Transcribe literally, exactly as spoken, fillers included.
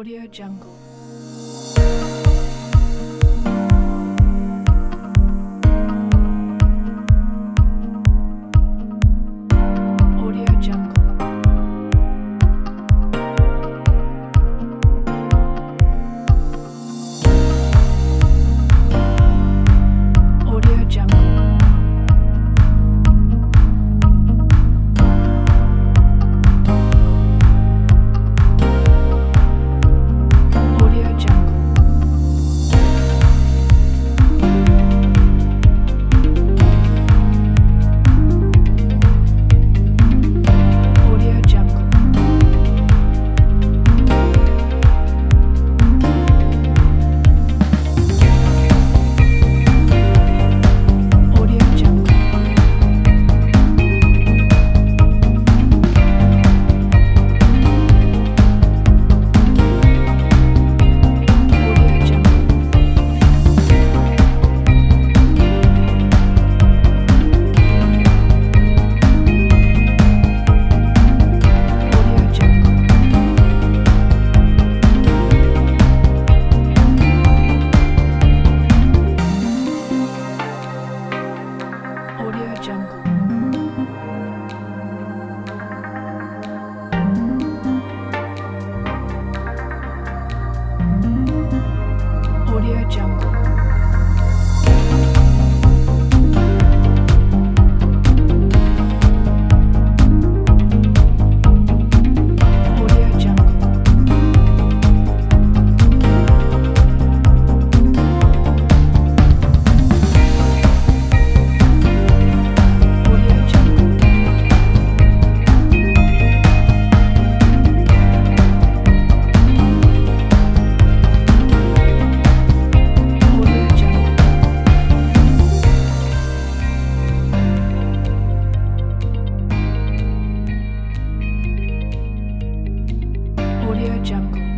Audio Jungle. Audio Jungle. Audio Jungle. Audio Jungle. Audio Jungle. Audio Jungle. Audio Jungle. Audio Jungle. Audio Jungle. Audio Jungle. Audio Jungle. Audio Jungle. Audio Jungle. Audio Jungle.